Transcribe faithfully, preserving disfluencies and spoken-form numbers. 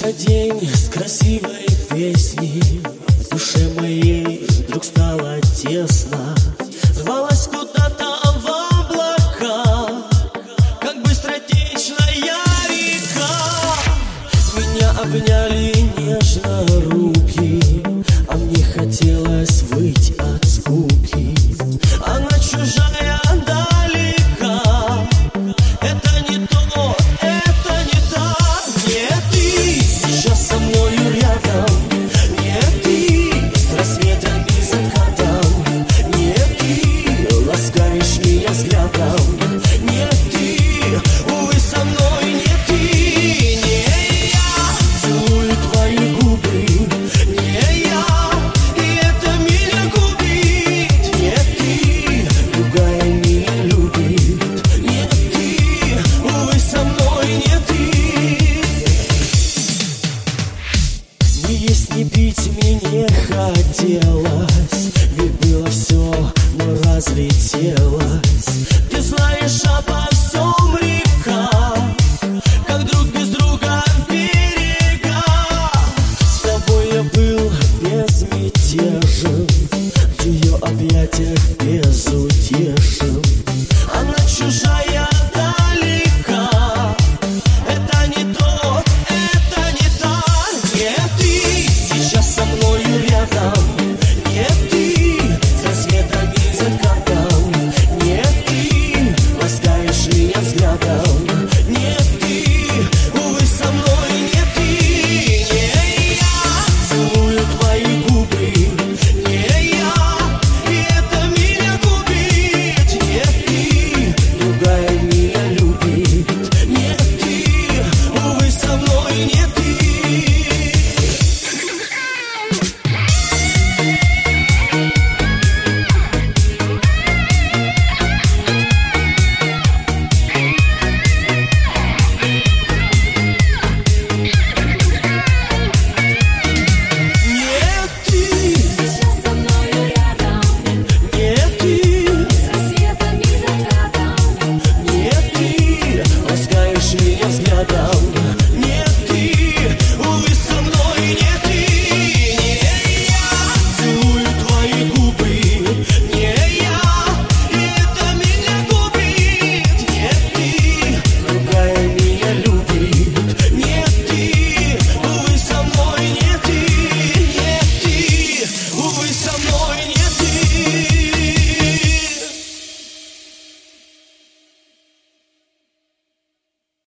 Начался день с красивой песней. В душе моей вдруг стало тесно. Рвалась куда-то в облака, как быстротечная река. Меня обняли нежно руки, а мне хотелось выйти от скуки. Она чужая далека, это не то, это не так. Нет, ты сейчас со мною рядом, нет, ты с рассветом и закатом, нет, ты ласкаешь меня взглядом.